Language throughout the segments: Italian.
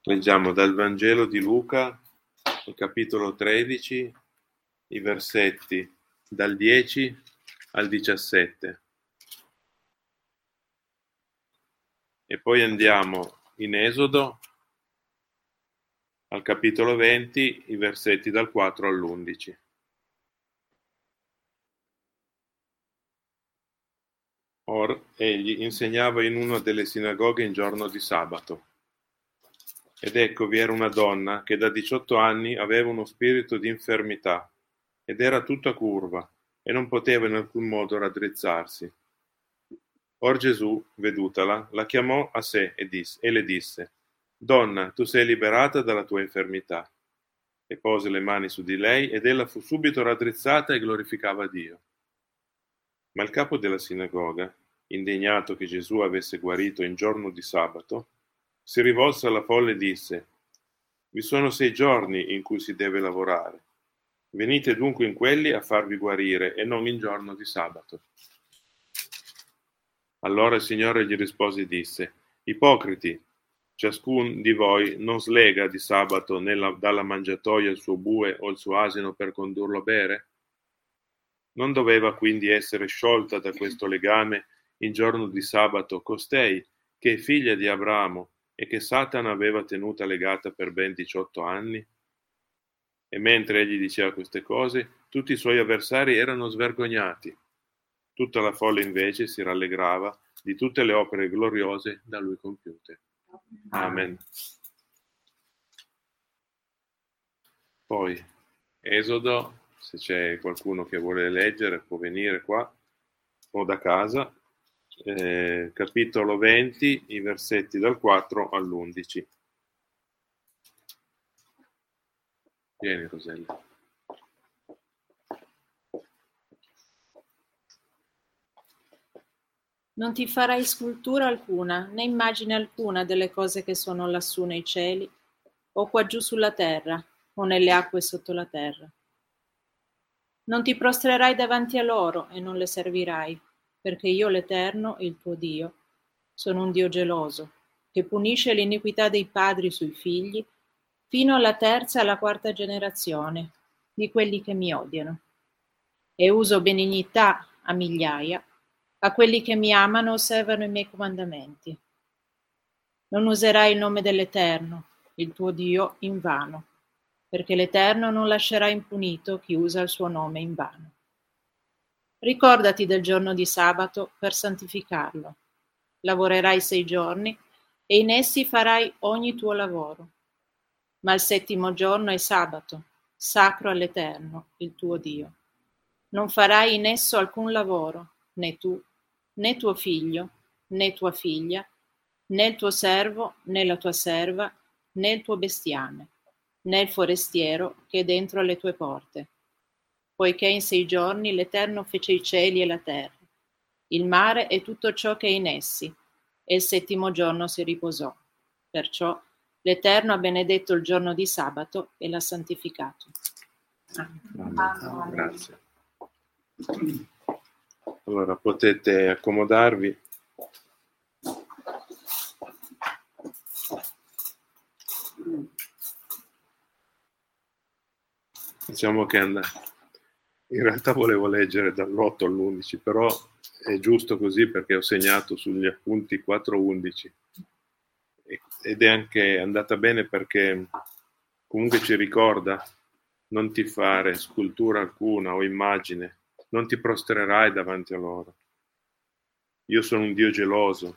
Leggiamo dal Vangelo di Luca, il capitolo 13, i versetti dal 10 al 17. E poi andiamo in Esodo, al capitolo 20, i versetti dal 4 all'11. Or egli insegnava in una delle sinagoghe in giorno di sabato. Ed ecco vi era una donna che da 18 anni aveva uno spirito di infermità ed era tutta curva e non poteva in alcun modo raddrizzarsi. Or Gesù, vedutala, la chiamò a sé e le disse: Donna, tu sei liberata dalla tua infermità. E pose le mani su di lei ed ella fu subito raddrizzata e glorificava Dio. Ma il capo della sinagoga, indignato che Gesù avesse guarito in giorno di sabato, si rivolse alla folla e disse: Vi sono 6 giorni in cui si deve lavorare. Venite dunque in quelli a farvi guarire e non in giorno di sabato. Allora il Signore gli rispose e disse: Ipocriti, ciascun di voi non slega di sabato dalla mangiatoia il suo bue o il suo asino per condurlo a bere? Non doveva quindi essere sciolta da questo legame in giorno di sabato costei, che è figlia di Abramo e che Satana aveva tenuta legata per ben 18 anni? E mentre egli diceva queste cose, tutti i suoi avversari erano svergognati. Tutta la folla invece si rallegrava di tutte le opere gloriose da lui compiute. Amen. Poi, Esodo, se c'è qualcuno che vuole leggere può venire qua o da casa, capitolo 20, i versetti dal 4 all'11. Vieni, Rosella. Non ti farai scultura alcuna, né immagine alcuna delle cose che sono lassù nei cieli, o qua giù sulla terra, o nelle acque sotto la terra. Non ti prostrerai davanti a loro e non le servirai, perché io l'Eterno, il tuo Dio, sono un Dio geloso, che punisce l'iniquità dei padri sui figli, fino alla terza e alla quarta generazione di quelli che mi odiano. E uso benignità a migliaia, a quelli che mi amano e osservano i miei comandamenti. Non userai il nome dell'Eterno, il tuo Dio, in vano, perché l'Eterno non lascerà impunito chi usa il suo nome in vano. Ricordati del giorno di sabato per santificarlo. Lavorerai 6 giorni e in essi farai ogni tuo lavoro. Ma il settimo giorno è sabato, sacro all'Eterno, il tuo Dio. Non farai in esso alcun lavoro, né tu, né tuo figlio, né tua figlia, né il tuo servo, né la tua serva, né il tuo bestiame, né il forestiero che è dentro le tue porte. Poiché in 6 giorni l'Eterno fece i cieli e la terra, il mare e tutto ciò che è in essi, e il settimo giorno si riposò. Perciò l'Eterno ha benedetto il giorno di sabato e l'ha santificato. Amen. Grazie. Allora potete accomodarvi. Diciamo che in realtà volevo leggere dall'8 all'11, però è giusto così perché ho segnato sugli appunti 4-11 ed è anche andata bene perché comunque ci ricorda: non ti fare scultura alcuna o immagine, non ti prostrerai davanti a loro. Io sono un Dio geloso.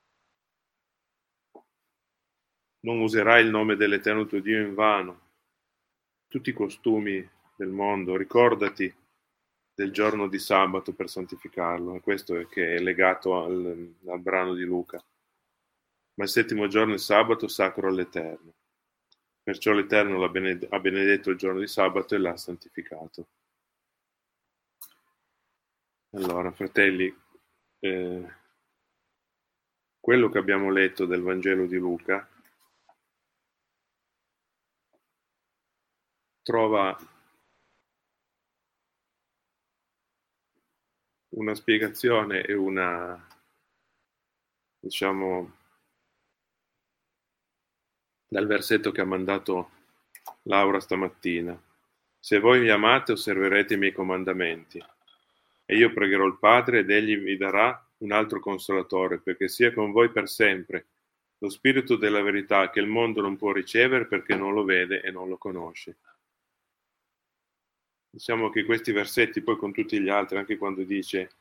Non userai il nome dell'Eterno tuo Dio in vano. Tutti i costumi del mondo, ricordati del giorno di sabato per santificarlo, e questo è che è legato al brano di Luca. Ma il settimo giorno è sabato sacro all'Eterno. Perciò l'Eterno ha benedetto il giorno di sabato e l'ha santificato. Allora, fratelli, quello che abbiamo letto del Vangelo di Luca trova una spiegazione e una, diciamo, dal versetto che ha mandato Laura stamattina. Se voi mi amate, osserverete i miei comandamenti. E io pregherò il Padre ed egli vi darà un altro consolatore, perché sia con voi per sempre, lo Spirito della verità che il mondo non può ricevere perché non lo vede e non lo conosce. Diciamo che questi versetti, poi con tutti gli altri, anche quando dice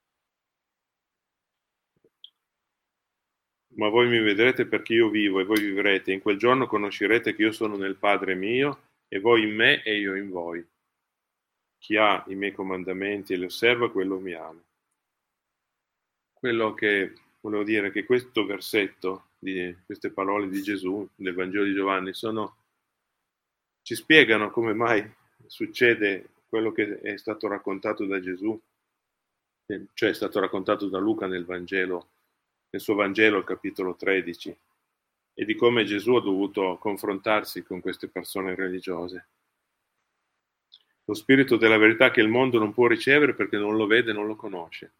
ma voi mi vedrete perché io vivo e voi vivrete, in quel giorno conoscerete che io sono nel Padre mio e voi in me e io in voi. Chi ha i miei comandamenti e li osserva, quello mi ama. Quello che volevo dire è che questo versetto, queste parole di Gesù nel Vangelo di Giovanni, ci spiegano come mai succede quello che è stato raccontato da Gesù, cioè è stato raccontato da Luca nel Vangelo, nel suo Vangelo, capitolo 13, e di come Gesù ha dovuto confrontarsi con queste persone religiose. Lo Spirito della verità che il mondo non può ricevere perché non lo vede, non lo conosce.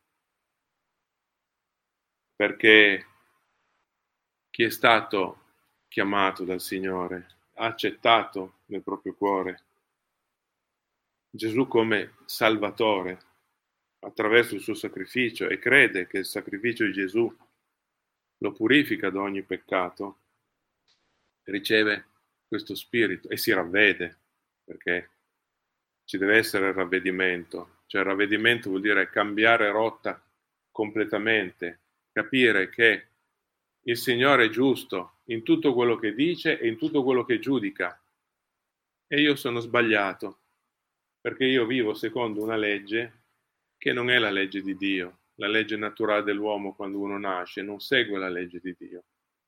Perché chi è stato chiamato dal Signore ha accettato nel proprio cuore Gesù come Salvatore attraverso il suo sacrificio e crede che il sacrificio di Gesù lo purifica da ogni peccato, riceve questo spirito e si ravvede, perché ci deve essere il ravvedimento. Cioè il ravvedimento vuol dire cambiare rotta completamente, capire che il Signore è giusto in tutto quello che dice e in tutto quello che giudica e io sono sbagliato perché io vivo secondo una legge che non è la legge di Dio. La legge naturale dell'uomo quando uno nasce non segue la legge di Dio.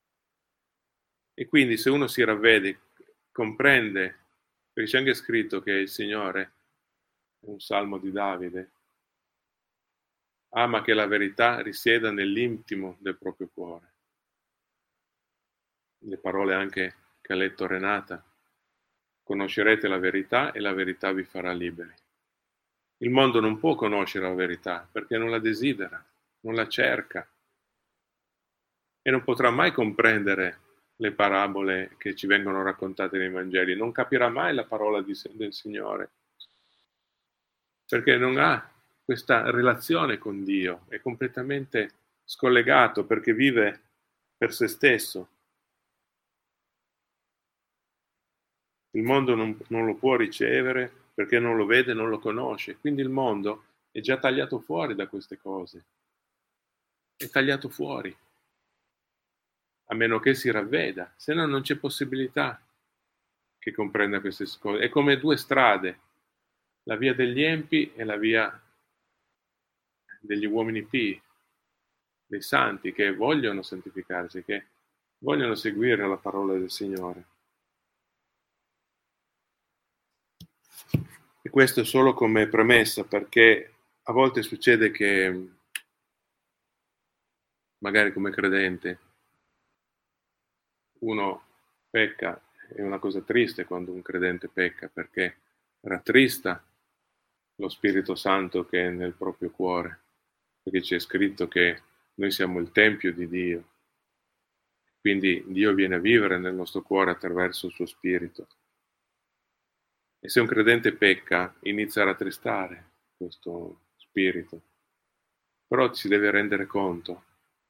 E quindi se uno si ravvede, comprende, perché c'è anche scritto che il Signore, un salmo di Davide, ama che la verità risieda nell'intimo del proprio cuore. Le parole anche che ha letto Renata, conoscerete la verità e la verità vi farà liberi. Il mondo non può conoscere la verità perché non la desidera, non la cerca e non potrà mai comprendere le parabole che ci vengono raccontate nei Vangeli, non capirà mai la parola del Signore perché non ha questa relazione con Dio, è completamente scollegato perché vive per se stesso. Il mondo non lo può ricevere perché non lo vede, non lo conosce, quindi il mondo è già tagliato fuori da queste cose, è tagliato fuori, a meno che si ravveda, se no non c'è possibilità che comprenda queste cose. È come due strade, la via degli empi e la via degli uomini pii, dei santi che vogliono santificarsi, che vogliono seguire la parola del Signore. E questo solo come premessa, perché a volte succede che magari come credente uno pecca, è una cosa triste quando un credente pecca, perché rattrista lo Spirito Santo che è nel proprio cuore, perché c'è scritto che noi siamo il Tempio di Dio, quindi Dio viene a vivere nel nostro cuore attraverso il suo Spirito. E se un credente pecca, inizia a rattristare questo Spirito, però si deve rendere conto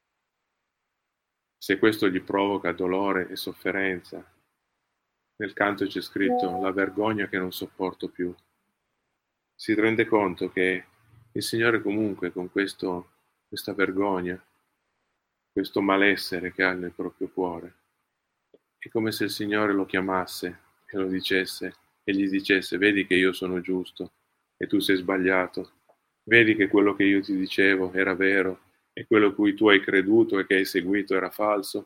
se questo gli provoca dolore e sofferenza. Nel canto c'è scritto la vergogna che non sopporto più. Si rende conto che il Signore comunque con questa vergogna, questo malessere che ha nel proprio cuore, è come se il Signore lo chiamasse e lo dicesse e gli dicesse: vedi che io sono giusto e tu sei sbagliato, vedi che quello che io ti dicevo era vero e quello a cui tu hai creduto e che hai seguito era falso.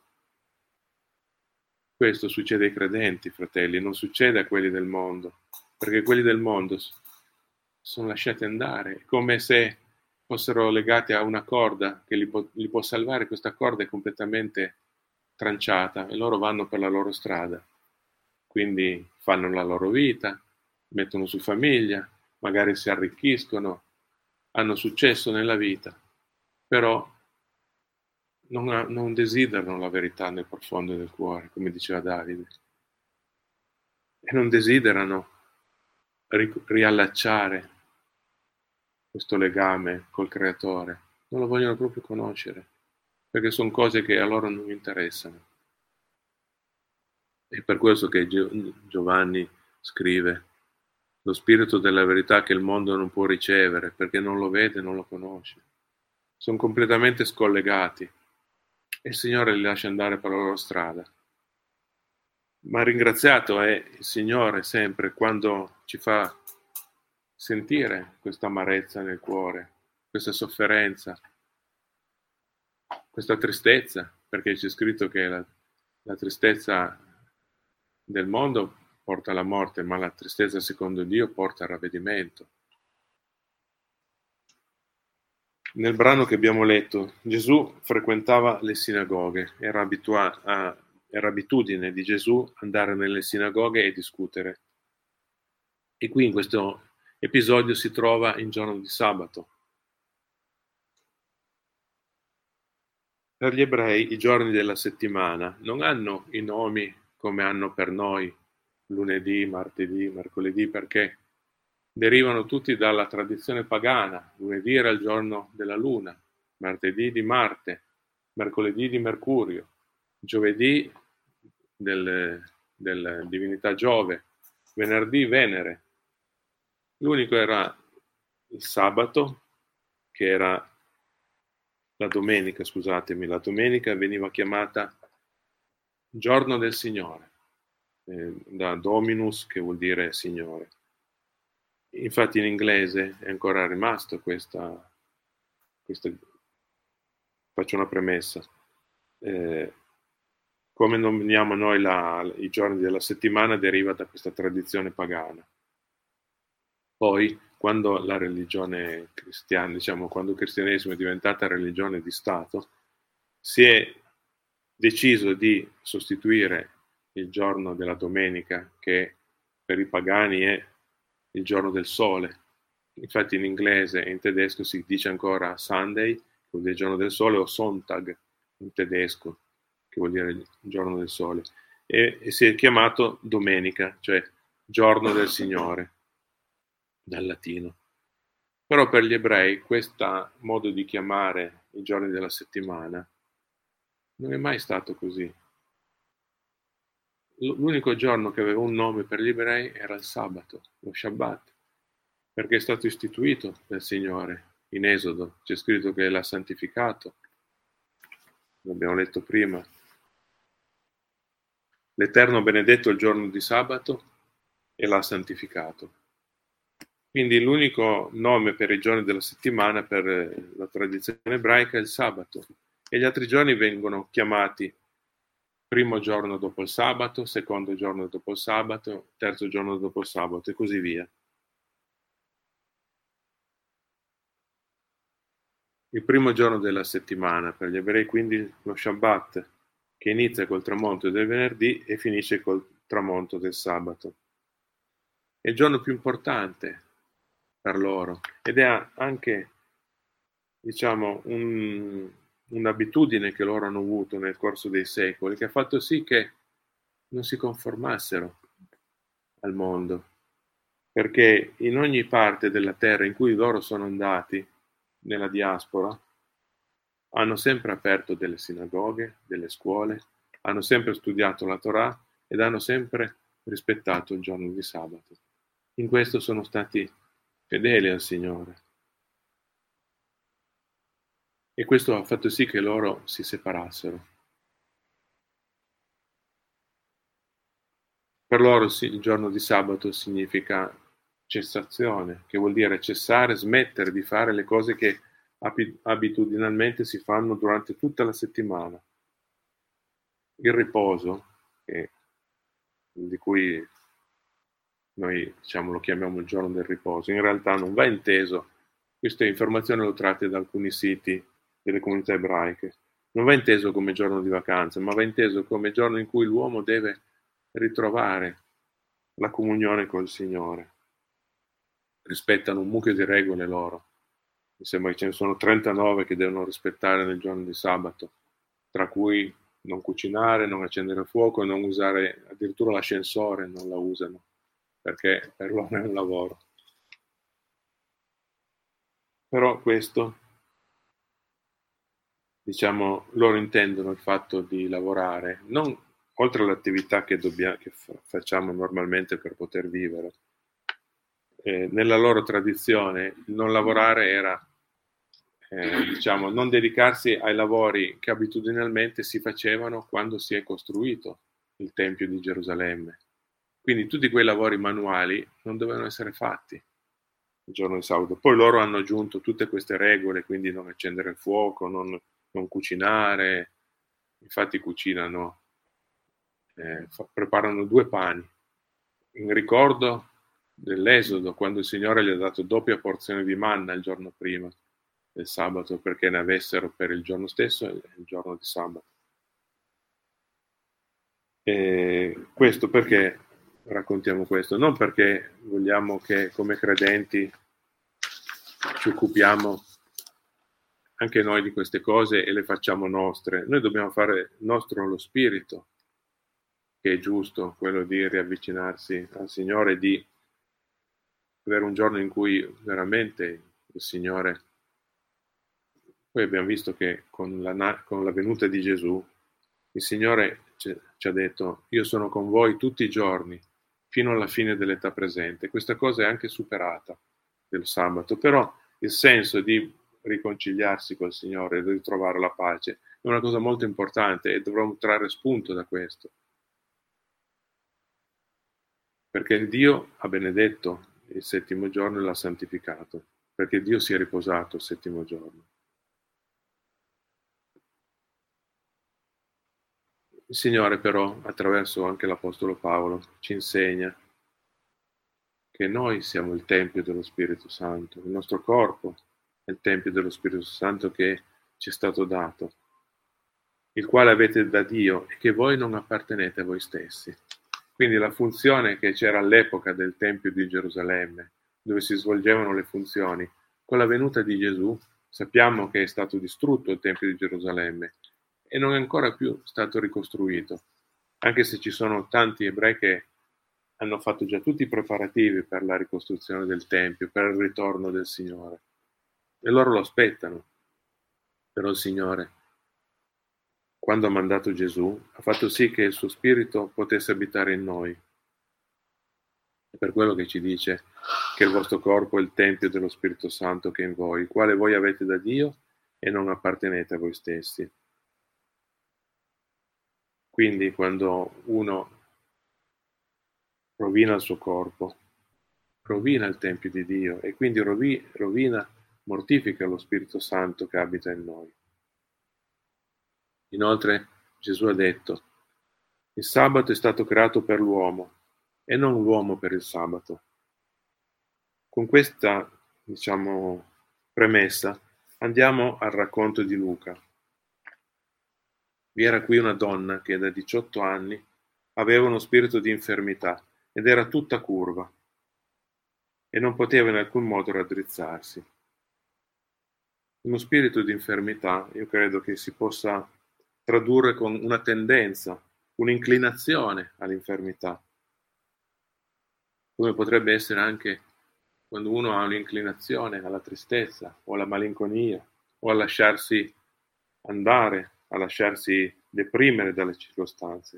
Questo succede ai credenti, fratelli, non succede a quelli del mondo, perché quelli del mondo sono lasciati andare, è come se fossero legati a una corda che li può salvare. Questa corda è completamente tranciata e loro vanno per la loro strada, quindi fanno la loro vita, mettono su famiglia, magari si arricchiscono, hanno successo nella vita, però non desiderano la verità nel profondo del cuore, come diceva Davide, e non desiderano riallacciare questo legame col Creatore, non lo vogliono proprio conoscere, perché sono cose che a loro non interessano. È per questo che Giovanni scrive: lo spirito della verità che il mondo non può ricevere, perché non lo vede, non lo conosce. Sono completamente scollegati e il Signore li lascia andare per la loro strada. Ma ringraziato è il Signore sempre quando ci fa sentire questa amarezza nel cuore, questa sofferenza, questa tristezza, perché c'è scritto che la tristezza del mondo porta alla morte, ma la tristezza secondo Dio porta al ravvedimento. Nel brano che abbiamo letto, Gesù frequentava le sinagoghe, era abitudine di Gesù andare nelle sinagoghe e discutere. E qui in questo episodio si trova in giorno di sabato. Per gli ebrei i giorni della settimana non hanno i nomi come hanno per noi lunedì, martedì, mercoledì, perché derivano tutti dalla tradizione pagana. Lunedì era il giorno della luna, martedì di Marte, mercoledì di Mercurio, giovedì della divinità Giove, venerdì Venere. L'unico era il sabato, che era la domenica, scusatemi, la domenica veniva chiamata giorno del Signore, da Dominus, che vuol dire Signore. Infatti in inglese è ancora rimasto questa faccio una premessa. Come nominiamo noi i giorni della settimana deriva da questa tradizione pagana. Poi, quando la religione cristiana, diciamo, quando il cristianesimo è diventata religione di Stato, si è deciso di sostituire il giorno della domenica, che per i pagani è il giorno del sole. Infatti in inglese e in tedesco si dice ancora Sunday, che vuol dire giorno del sole, o Sonntag in tedesco, che vuol dire il giorno del sole. E si è chiamato domenica, cioè giorno del Signore, dal latino. Però per gli ebrei questo modo di chiamare i giorni della settimana non è mai stato così. L'unico giorno che aveva un nome per gli ebrei era il sabato, lo Shabbat, perché è stato istituito dal Signore. In Esodo c'è scritto che l'ha santificato, l'abbiamo letto prima. L'Eterno ha benedetto il giorno di sabato e l'ha santificato. Quindi l'unico nome per i giorni della settimana per la tradizione ebraica è il sabato, e gli altri giorni vengono chiamati primo giorno dopo il sabato, secondo giorno dopo il sabato, terzo giorno dopo il sabato e così via. Il primo giorno della settimana per gli ebrei quindi lo Shabbat, che inizia col tramonto del venerdì e finisce col tramonto del sabato. È il giorno più importante per loro ed è anche, diciamo, un'abitudine che loro hanno avuto nel corso dei secoli, che ha fatto sì che non si conformassero al mondo, perché in ogni parte della terra in cui loro sono andati, nella diaspora, hanno sempre aperto delle sinagoghe, delle scuole, hanno sempre studiato la Torah ed hanno sempre rispettato il giorno di sabato. In questo sono stati fedeli al Signore. E questo ha fatto sì che loro si separassero. Per loro il giorno di sabato significa cessazione, che vuol dire cessare, smettere di fare le cose che abitudinalmente si fanno durante tutta la settimana. Il riposo, di cui noi diciamo lo chiamiamo il giorno del riposo, in realtà non va inteso, queste informazioni le ho tratte da alcuni siti delle comunità ebraiche, non va inteso come giorno di vacanza, ma va inteso come giorno in cui l'uomo deve ritrovare la comunione col Signore. Rispettano un mucchio di regole loro, mi sembra che ce ne sono 39 che devono rispettare nel giorno di sabato, tra cui non cucinare, non accendere il fuoco, non usare addirittura l'ascensore, non la usano, perché per loro è un lavoro. Però questo, diciamo, loro intendono il fatto di lavorare, non oltre all'attività che facciamo normalmente per poter vivere. Nella loro tradizione il non lavorare era, diciamo, non dedicarsi ai lavori che abitudinalmente si facevano quando si è costruito il Tempio di Gerusalemme. Quindi tutti quei lavori manuali non dovevano essere fatti il giorno di sabato. Poi loro hanno aggiunto tutte queste regole, quindi non accendere il fuoco, non cucinare, infatti cucinano, preparano 2 pani, in ricordo dell'Esodo, quando il Signore gli ha dato doppia porzione di manna il giorno prima del sabato, perché ne avessero per il giorno stesso e il giorno di sabato. E questo perché raccontiamo questo? Non perché vogliamo che come credenti ci occupiamo anche noi di queste cose e le facciamo nostre. Noi dobbiamo fare nostro lo spirito, che è giusto, quello di riavvicinarsi al Signore, di avere un giorno in cui veramente il Signore... Poi abbiamo visto che con la venuta di Gesù, il Signore ci ha detto: io sono con voi tutti i giorni, fino alla fine dell'età presente. Questa cosa è anche superata del sabato, però il senso di riconciliarsi col Signore, di ritrovare la pace, è una cosa molto importante e dovremmo trarre spunto da questo. Perché Dio ha benedetto il settimo giorno e l'ha santificato, perché Dio si è riposato il settimo giorno. Il Signore però, attraverso anche l'Apostolo Paolo, ci insegna che noi siamo il Tempio dello Spirito Santo, il nostro corpo è il Tempio dello Spirito Santo che ci è stato dato, il quale avete da Dio e che voi non appartenete a voi stessi. Quindi la funzione che c'era all'epoca del Tempio di Gerusalemme, dove si svolgevano le funzioni, con la venuta di Gesù sappiamo che è stato distrutto il Tempio di Gerusalemme e non è ancora più stato ricostruito, anche se ci sono tanti ebrei che hanno fatto già tutti i preparativi per la ricostruzione del Tempio, per il ritorno del Signore. E loro lo aspettano. Però il Signore, quando ha mandato Gesù, ha fatto sì che il suo Spirito potesse abitare in noi. È per quello che ci dice che il vostro corpo è il Tempio dello Spirito Santo che è in voi, il quale voi avete da Dio e non appartenete a voi stessi. Quindi quando uno rovina il suo corpo, rovina il Tempio di Dio e quindi rovina, mortifica lo Spirito Santo che abita in noi. Inoltre Gesù ha detto: il sabato è stato creato per l'uomo e non l'uomo per il sabato. Con questa, diciamo, premessa andiamo al racconto di Luca. Vi era qui una donna che da 18 anni aveva uno spirito di infermità ed era tutta curva e non poteva in alcun modo raddrizzarsi. Uno spirito di infermità, io credo che si possa tradurre con una tendenza, un'inclinazione all'infermità, come potrebbe essere anche quando uno ha un'inclinazione alla tristezza o alla malinconia o a lasciarsi andare, a lasciarsi deprimere dalle circostanze,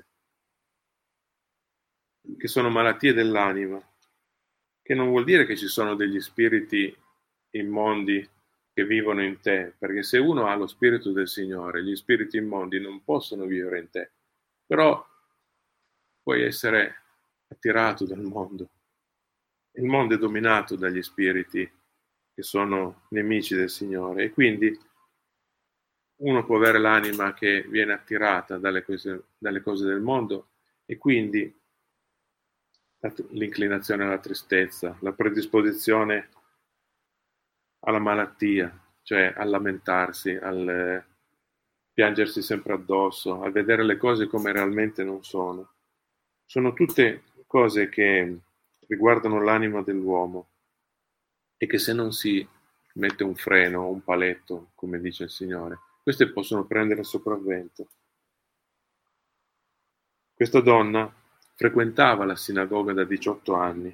che sono malattie dell'anima, che non vuol dire che ci sono degli spiriti immondi che vivono in te, perché se uno ha lo spirito del Signore, gli spiriti immondi non possono vivere in te, però puoi essere attirato dal mondo. Il mondo è dominato dagli spiriti che sono nemici del Signore e quindi uno può avere l'anima che viene attirata dalle cose del mondo e quindi l'inclinazione alla tristezza, la predisposizione alla malattia, cioè a lamentarsi, al piangersi sempre addosso, a vedere le cose come realmente non sono. Sono tutte cose che riguardano l'anima dell'uomo e che se non si mette un freno o un paletto, come dice il Signore, queste possono prendere sopravvento. Questa donna frequentava la sinagoga da 18 anni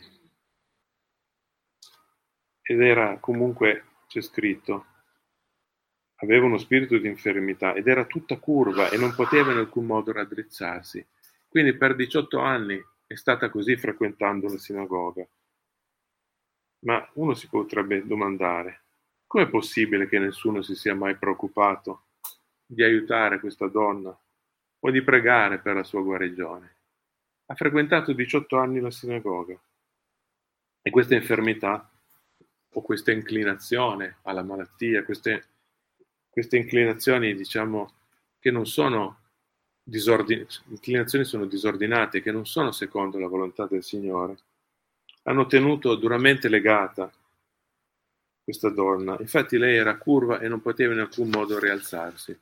ed era comunque, c'è scritto, aveva uno spirito di infermità ed era tutta curva e non poteva in alcun modo raddrizzarsi. Quindi per 18 anni è stata così frequentando la sinagoga. Ma uno si potrebbe domandare, com'è possibile che nessuno si sia mai preoccupato di aiutare questa donna o di pregare per la sua guarigione? Ha frequentato 18 anni la sinagoga e questa infermità o questa inclinazione alla malattia, queste inclinazioni, diciamo, che non sono inclinazioni sono disordinate, che non sono secondo la volontà del Signore, hanno tenuto duramente legata questa donna. Infatti lei era curva e non poteva in alcun modo rialzarsi.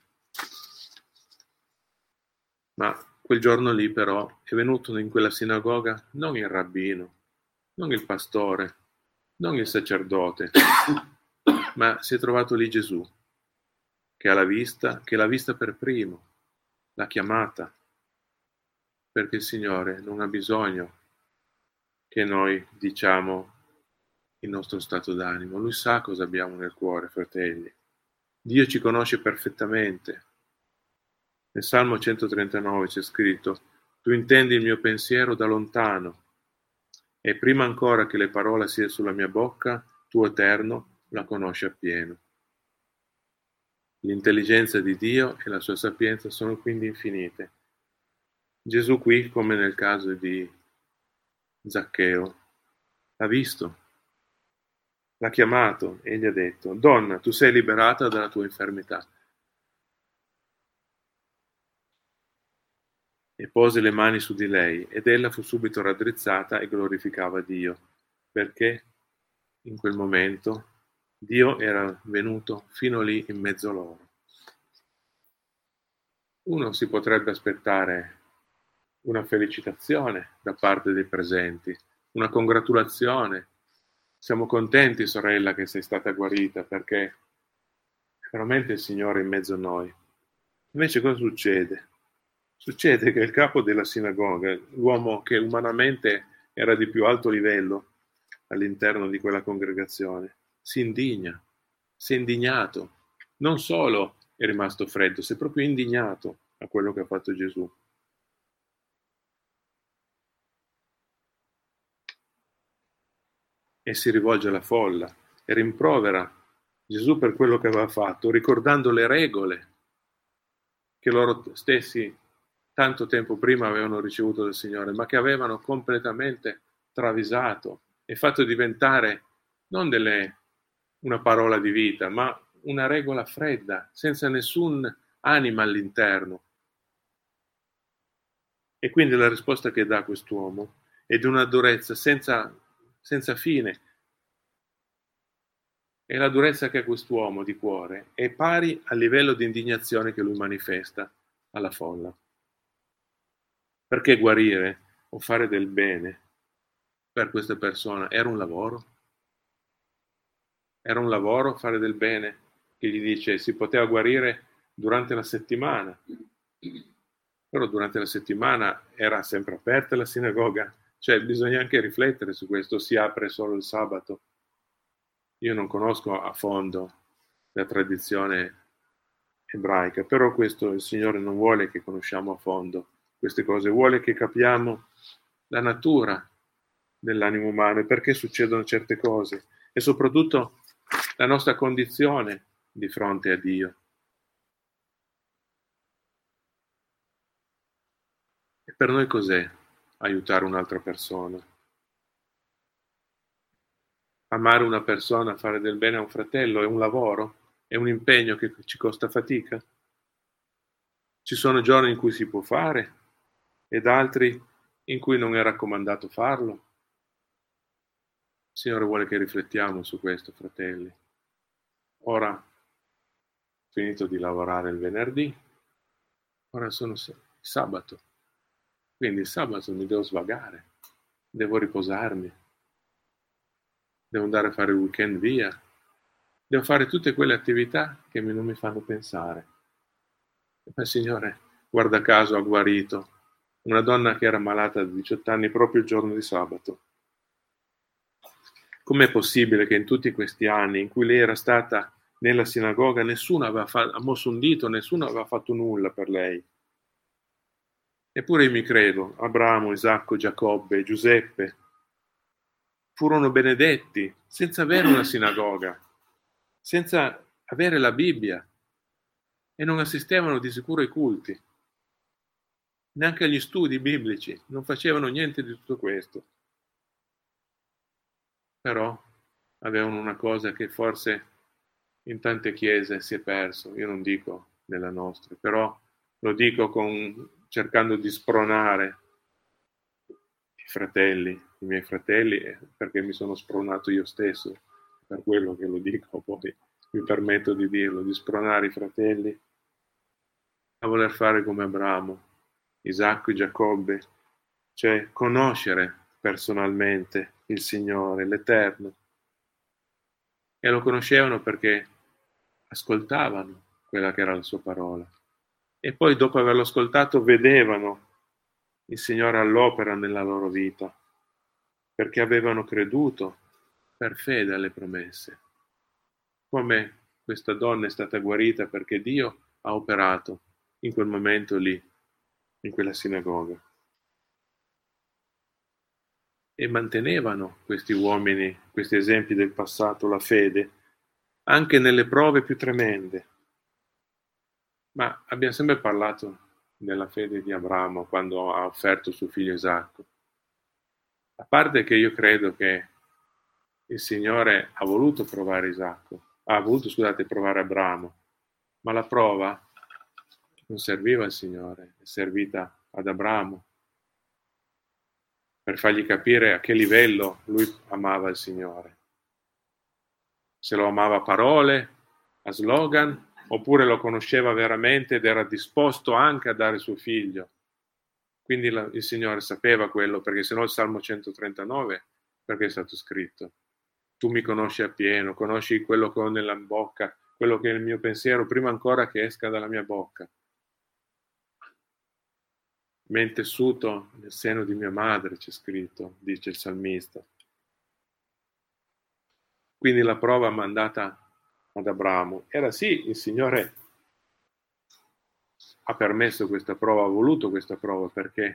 Ma quel giorno lì però è venuto in quella sinagoga non il rabbino, non il pastore, non il sacerdote, ma si è trovato lì Gesù, che l'ha vista per primo, l'ha chiamata, perché il Signore non ha bisogno che noi diciamo il nostro stato d'animo. Lui sa cosa abbiamo nel cuore, fratelli. Dio ci conosce perfettamente. Nel Salmo 139 c'è scritto: tu intendi il mio pensiero da lontano, e prima ancora che le parole siano sulla mia bocca, tu eterno la conosci appieno. L'intelligenza di Dio e la sua sapienza sono quindi infinite. Gesù qui, come nel caso di Zaccheo, l'ha visto, l'ha chiamato e gli ha detto: donna, tu sei liberata dalla tua infermità. E pose le mani su di lei, ed ella fu subito raddrizzata e glorificava Dio, perché in quel momento Dio era venuto fino lì in mezzo a loro. Uno si potrebbe aspettare una felicitazione da parte dei presenti, una congratulazione. Siamo contenti, sorella, che sei stata guarita, perché veramente il Signore è in mezzo a noi. Invece cosa succede? Succede che il capo della sinagoga, l'uomo che umanamente era di più alto livello all'interno di quella congregazione, si indigna, si è indignato. Non solo è rimasto freddo, si è proprio indignato a quello che ha fatto Gesù. E si rivolge alla folla e rimprovera Gesù per quello che aveva fatto, ricordando le regole che loro stessi tanto tempo prima avevano ricevuto dal Signore, ma che avevano completamente travisato e fatto diventare non una parola di vita, ma una regola fredda, senza nessun anima all'interno. E quindi la risposta che dà quest'uomo è di una durezza senza fine. E la durezza che ha quest'uomo di cuore è pari al livello di indignazione che lui manifesta alla folla. Perché guarire o fare del bene per questa persona era un lavoro? Era un lavoro fare del bene, che gli dice si poteva guarire durante la settimana, però durante la settimana era sempre aperta la sinagoga, cioè bisogna anche riflettere su questo, si apre solo il sabato. Io non conosco a fondo la tradizione ebraica, però questo il Signore non vuole che conosciamo a fondo queste cose, vuole che capiamo la natura dell'animo umano e perché succedono certe cose e soprattutto la nostra condizione di fronte a Dio. E per noi cos'è aiutare un'altra persona? Amare una persona, fare del bene a un fratello è un lavoro? È un impegno che ci costa fatica? Ci sono giorni in cui si può fare ed altri in cui non è raccomandato farlo. Il Signore vuole che riflettiamo su questo, fratelli. Ora, finito di lavorare il venerdì, ora sono sabato. Quindi il sabato mi devo svagare, devo riposarmi, devo andare a fare il weekend via, devo fare tutte quelle attività che non mi fanno pensare. E poi il Signore, guarda caso, ha guarito una donna che era malata da 18 anni proprio il giorno di sabato. Com'è possibile che in tutti questi anni in cui lei era stata nella sinagoga nessuno aveva mosso un dito, nessuno aveva fatto nulla per lei? Eppure io mi credo, Abramo, Isacco, Giacobbe, Giuseppe furono benedetti senza avere una sinagoga, senza avere la Bibbia, e non assistevano di sicuro ai culti, neanche agli studi biblici, non facevano niente di tutto questo. Però avevano una cosa che forse in tante chiese si è perso, io non dico nella nostra, però lo dico cercando di spronare i miei fratelli, perché mi sono spronato io stesso, per quello che lo dico, poi mi permetto di dirlo, di spronare i fratelli a voler fare come Abramo, Isacco e Giacobbe, cioè conoscere personalmente il Signore, l'Eterno. E lo conoscevano perché ascoltavano quella che era la sua parola. E poi dopo averlo ascoltato vedevano il Signore all'opera nella loro vita, perché avevano creduto per fede alle promesse. Come questa donna è stata guarita perché Dio ha operato in quel momento lì, in quella sinagoga. E mantenevano questi uomini, questi esempi del passato, la fede, anche nelle prove più tremende. Ma abbiamo sempre parlato della fede di Abramo quando ha offerto suo figlio Isacco. A parte che io credo che il Signore ha voluto provare Isacco, provare Abramo, ma la prova non serviva al Signore, è servita ad Abramo per fargli capire a che livello lui amava il Signore. Se lo amava a parole, a slogan, oppure lo conosceva veramente ed era disposto anche a dare suo figlio. Quindi il Signore sapeva quello, perché sennò il Salmo 139, perché è stato scritto? Tu mi conosci appieno, conosci quello che ho nella bocca, quello che è il mio pensiero, prima ancora che esca dalla mia bocca. Mi è intessuto nel seno di mia madre, c'è scritto, dice il salmista. Quindi la prova mandata ad Abramo era sì, il Signore ha permesso questa prova, ha voluto questa prova perché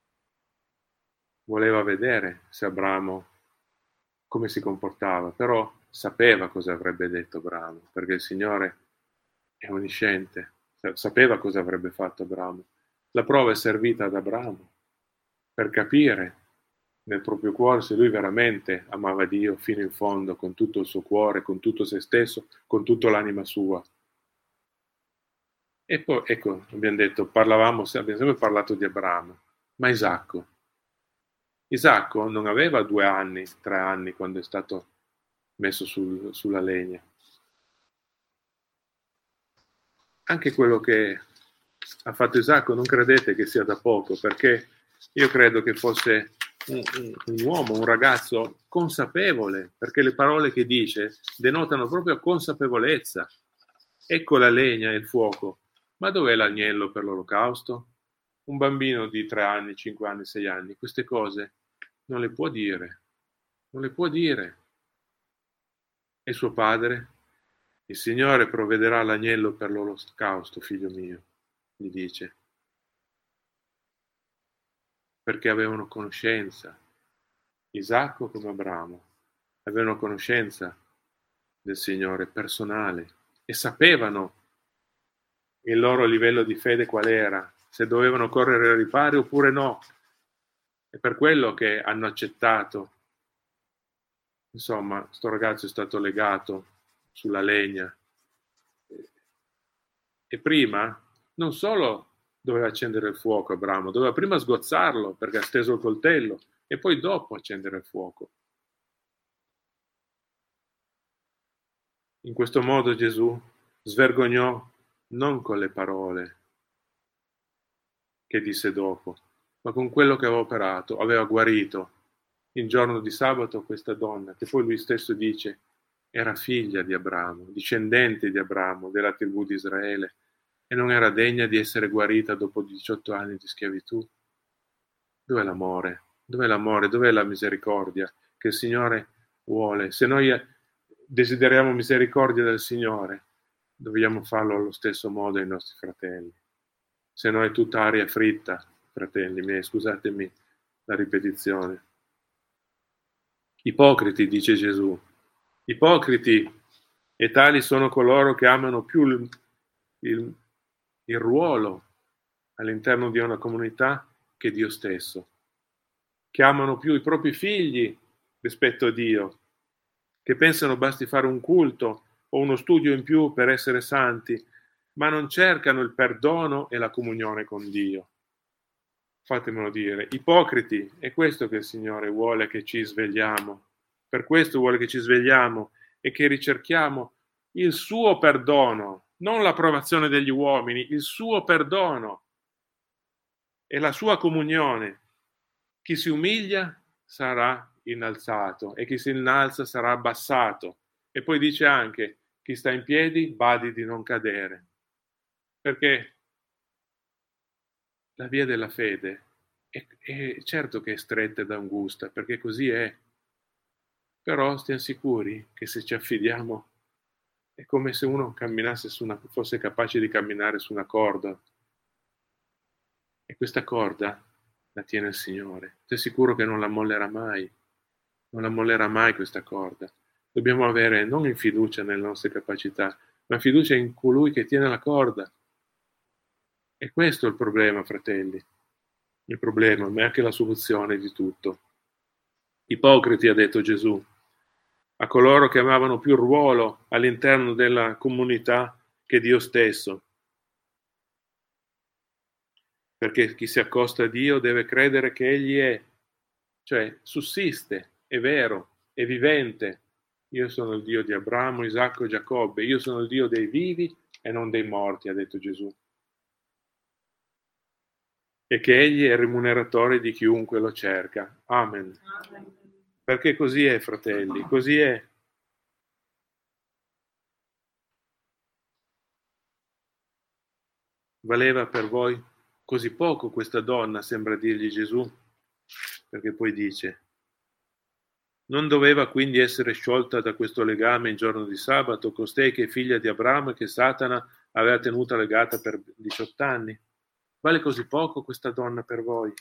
voleva vedere se Abramo come si comportava, però sapeva cosa avrebbe detto Abramo, perché il Signore è onnisciente, sapeva cosa avrebbe fatto Abramo. La prova è servita ad Abramo per capire nel proprio cuore se lui veramente amava Dio fino in fondo, con tutto il suo cuore, con tutto se stesso, con tutta l'anima sua. E poi, ecco, abbiamo sempre parlato di Abramo, ma Isacco non aveva 2 anni, 3 anni quando è stato messo sulla legna. Anche quello che ha fatto Isacco non credete che sia da poco, perché io credo che fosse un uomo, un ragazzo consapevole, perché le parole che dice denotano proprio consapevolezza. Ecco la legna e il fuoco, ma dov'è l'agnello per l'olocausto? Un bambino di 3 anni, 5 anni, 6 anni, queste cose non le può dire, non le può dire. E suo padre? Il Signore provvederà l'agnello per l'olocausto, figlio mio, gli dice, perché avevano conoscenza, Isacco come Abramo, avevano conoscenza del Signore personale e sapevano il loro livello di fede qual era, se dovevano correre ai ripari oppure no. È per quello che hanno accettato. Insomma, sto ragazzo è stato legato sulla legna e prima non solo doveva accendere il fuoco Abramo, doveva prima sgozzarlo perché ha steso il coltello e poi dopo accendere il fuoco. In questo modo Gesù svergognò non con le parole che disse dopo, ma con quello che aveva operato, aveva guarito il giorno di sabato questa donna, che poi lui stesso dice era figlia di Abramo, discendente di Abramo, della tribù di Israele, e non era degna di essere guarita dopo 18 anni di schiavitù. Dov'è l'amore? Dov'è l'amore? Dov'è la misericordia che il Signore vuole? Se noi desideriamo misericordia del Signore, dobbiamo farlo allo stesso modo ai nostri fratelli. Se no è tutta aria fritta, fratelli miei, scusatemi la ripetizione. Ipocriti, dice Gesù, ipocriti, e tali sono coloro che amano più il ruolo all'interno di una comunità che Dio stesso, che amano più i propri figli rispetto a Dio, che pensano basti fare un culto o uno studio in più per essere santi, ma non cercano il perdono e la comunione con Dio. Fatemelo dire, ipocriti, è questo che il Signore vuole che ci svegliamo, per questo vuole che ci svegliamo e che ricerchiamo il suo perdono, non l'approvazione degli uomini, il suo perdono e la sua comunione. Chi si umilia sarà innalzato e chi si innalza sarà abbassato. E poi dice anche, chi sta in piedi badi di non cadere, perché la via della fede è certo che è stretta ed angusta, perché così è, però stiamo sicuri che se ci affidiamo è come se uno camminasse fosse capace di camminare su una corda, e questa corda la tiene il Signore. Sei sicuro che non la mollerà mai, non la mollerà mai questa corda. Dobbiamo avere non in fiducia nelle nostre capacità, ma fiducia in colui che tiene la corda. E questo è il problema, fratelli. Il problema, ma è anche la soluzione di tutto. Ipocriti, ha detto Gesù, a coloro che amavano più il ruolo all'interno della comunità che Dio stesso. Perché chi si accosta a Dio deve credere che Egli è, cioè sussiste, è vero, è vivente. Io sono il Dio di Abramo, Isacco e Giacobbe, io sono il Dio dei vivi e non dei morti, ha detto Gesù. E che Egli è il rimuneratore di chiunque lo cerca. Amen. Amen. Perché così è, fratelli, così è. Valeva per voi così poco questa donna, sembra dirgli Gesù, perché poi dice, non doveva quindi essere sciolta da questo legame in giorno di sabato, costei che è figlia di Abramo e che Satana aveva tenuta legata per 18 anni? Vale così poco questa donna per voi?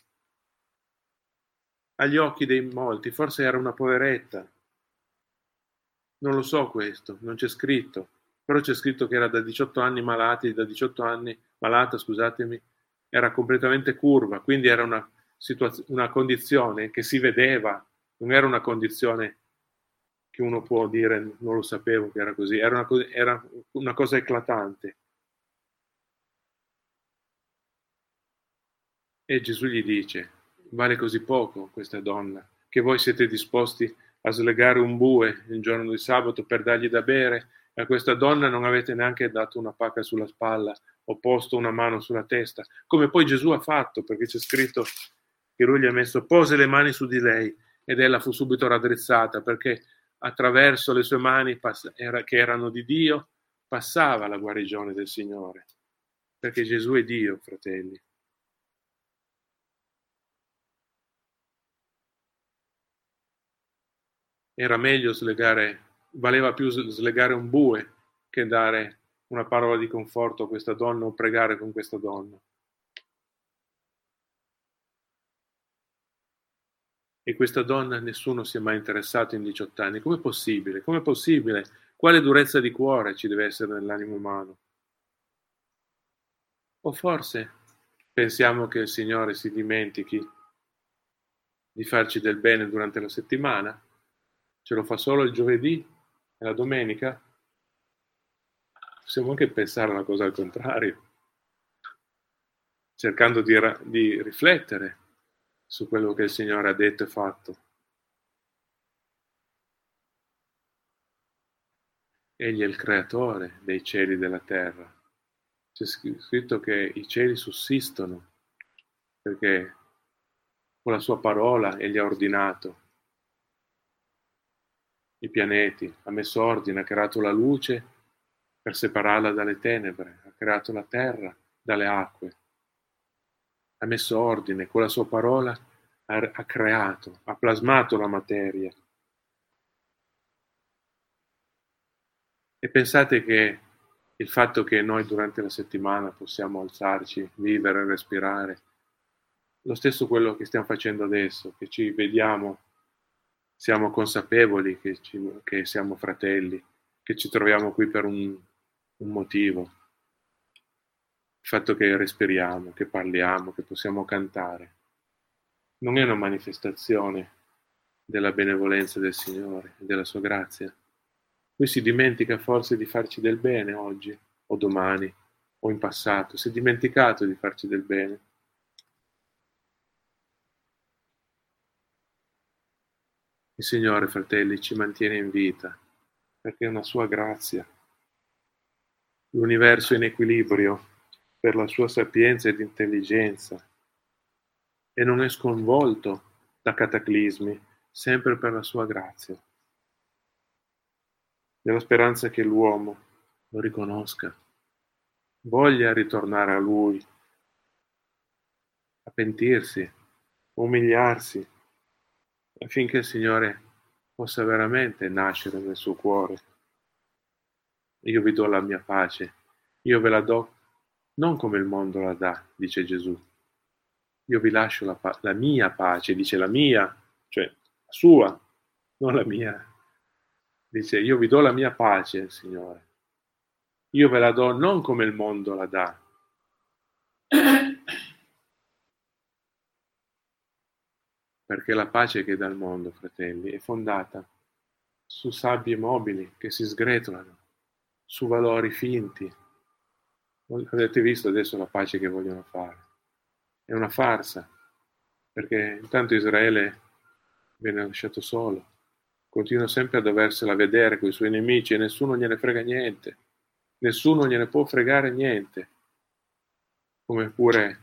Agli occhi dei molti, forse era una poveretta. Non lo so questo, non c'è scritto. Però c'è scritto che era da 18 anni malata, scusatemi, era completamente curva, quindi era una condizione che si vedeva, non era una condizione che uno può dire non lo sapevo che era così, era una cosa eclatante. E Gesù gli dice, vale così poco questa donna, che voi siete disposti a slegare un bue il giorno di sabato per dargli da bere, e a questa donna non avete neanche dato una pacca sulla spalla o posto una mano sulla testa, come poi Gesù ha fatto, perché c'è scritto che lui gli ha messo, pose le mani su di lei, ed ella fu subito raddrizzata, perché attraverso le sue mani che erano di Dio, passava la guarigione del Signore, perché Gesù è Dio, fratelli. Era meglio valeva più slegare un bue che dare una parola di conforto a questa donna o pregare con questa donna. E questa donna nessuno si è mai interessato in 18 anni. Com'è possibile? Com'è possibile? Quale durezza di cuore ci deve essere nell'animo umano? O forse pensiamo che il Signore si dimentichi di farci del bene durante la settimana? Ce lo fa solo il giovedì e la domenica? Possiamo anche pensare una cosa al contrario, cercando di riflettere su quello che il Signore ha detto e fatto. Egli è il creatore dei cieli e della terra. C'è scritto che i cieli sussistono perché con la sua parola egli ha ordinato i pianeti, ha messo ordine, ha creato la luce per separarla dalle tenebre, ha creato la terra dalle acque, ha messo ordine con la sua parola, ha creato, ha plasmato la materia. E pensate che il fatto che noi durante la settimana possiamo alzarci, vivere, respirare, lo stesso quello che stiamo facendo adesso, che ci vediamo, siamo consapevoli che siamo fratelli, che ci troviamo qui per un motivo. Il fatto che respiriamo, che parliamo, che possiamo cantare, non è una manifestazione della benevolenza del Signore, della sua grazia. Lui si dimentica forse di farci del bene oggi, o domani, o in passato. Si è dimenticato di farci del bene. Il Signore, fratelli, ci mantiene in vita, perché è una sua grazia. L'universo è in equilibrio per la sua sapienza ed intelligenza e non è sconvolto da cataclismi, sempre per la sua grazia. Nella speranza che l'uomo lo riconosca, voglia ritornare a Lui, a pentirsi, umiliarsi, affinché il Signore possa veramente nascere nel suo cuore. Io vi do la mia pace, io ve la do non come il mondo la dà, dice Gesù. Io vi lascio la mia pace, dice la mia, cioè la sua, non la mia. Dice, io vi do la mia pace, Signore. Io ve la do non come il mondo la dà. Perché la pace che dà il mondo, fratelli, è fondata su sabbie mobili che si sgretolano, su valori finti. Avete visto adesso la pace che vogliono fare? È una farsa, perché intanto Israele viene lasciato solo, continua sempre a doversela vedere con i suoi nemici e nessuno gliene frega niente, nessuno gliene può fregare niente, come pure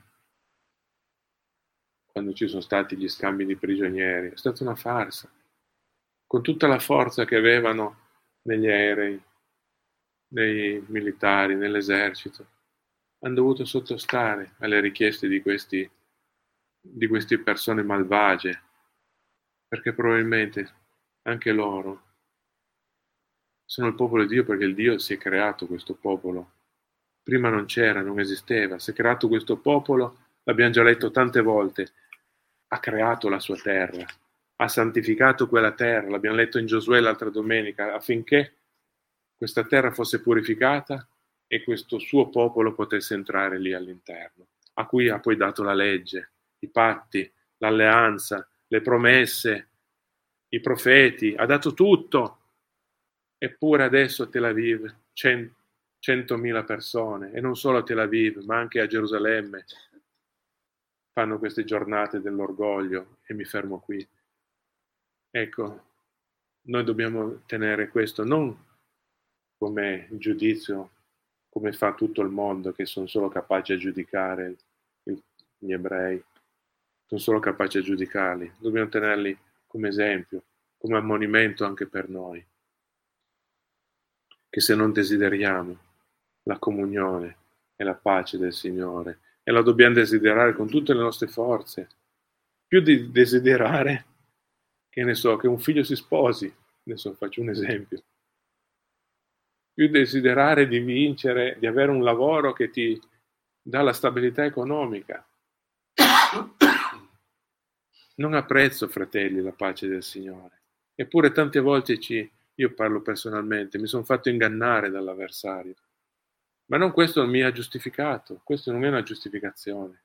quando ci sono stati gli scambi di prigionieri, è stata una farsa, con tutta la forza che avevano negli aerei, nei militari, nell'esercito, hanno dovuto sottostare alle richieste di queste persone malvagie, perché probabilmente anche loro sono il popolo di Dio, perché il Dio si è creato questo popolo. Prima non c'era, non esisteva, si è creato questo popolo, l'abbiamo già letto tante volte, ha creato la sua terra, ha santificato quella terra, l'abbiamo letto in Giosuè l'altra domenica, affinché questa terra fosse purificata e questo suo popolo potesse entrare lì all'interno, a cui ha poi dato la legge, i patti, l'alleanza, le promesse, i profeti, ha dato tutto. Eppure adesso a Tel Aviv 100.000 persone, e non solo a Tel Aviv, ma anche a Gerusalemme, fanno queste giornate dell'orgoglio, e mi fermo qui. Ecco, noi dobbiamo tenere questo non come giudizio, come fa tutto il mondo, che sono solo capaci a giudicare gli ebrei, sono solo capaci a giudicarli. Dobbiamo tenerli come esempio, come ammonimento anche per noi, che se non desideriamo la comunione e la pace del Signore, e la dobbiamo desiderare con tutte le nostre forze, più di desiderare, che ne so, che un figlio si sposi, adesso faccio un esempio, più desiderare di vincere, di avere un lavoro che ti dà la stabilità economica. Non apprezzo, fratelli, la pace del Signore. Eppure tante volte io parlo personalmente, mi sono fatto ingannare dall'avversario. Ma non questo mi ha giustificato, questo non è una giustificazione.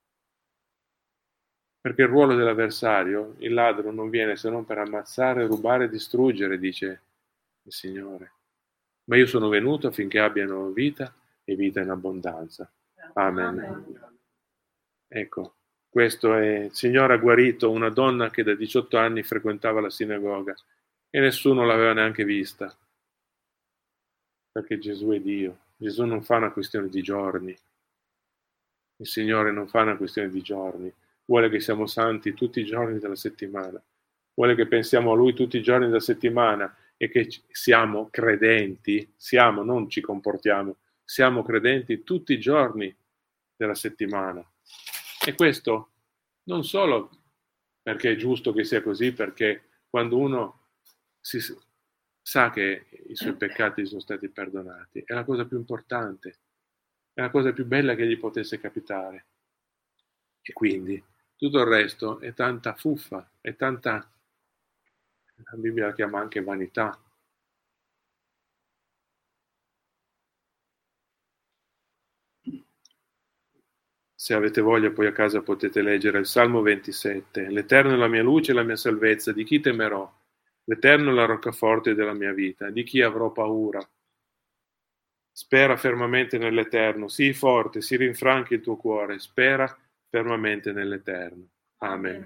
Perché il ruolo dell'avversario, il ladro, non viene se non per ammazzare, rubare e distruggere, dice il Signore. Ma io sono venuto affinché abbiano vita e vita in abbondanza. Amen. Ecco, questo è, il Signore ha guarito una donna che da 18 anni frequentava la sinagoga e nessuno l'aveva neanche vista. Perché Gesù è Dio. Gesù non fa una questione di giorni. Il Signore non fa una questione di giorni. Vuole che siamo santi tutti i giorni della settimana. Vuole che pensiamo a Lui tutti i giorni della settimana e che siamo credenti, non ci comportiamo, siamo credenti tutti i giorni della settimana. E questo non solo perché è giusto che sia così, perché quando uno sa che i suoi peccati sono stati perdonati, è la cosa più importante, è la cosa più bella che gli potesse capitare. E quindi tutto il resto è tanta fuffa, è tanta, la Bibbia la chiama anche vanità. Se avete voglia poi a casa potete leggere il Salmo 27. L'Eterno è la mia luce e la mia salvezza, di chi temerò? L'Eterno è la roccaforte della mia vita, di chi avrò paura? Spera fermamente nell'Eterno, sii forte, si rinfranchi il tuo cuore, spera fermamente nell'Eterno. Amen.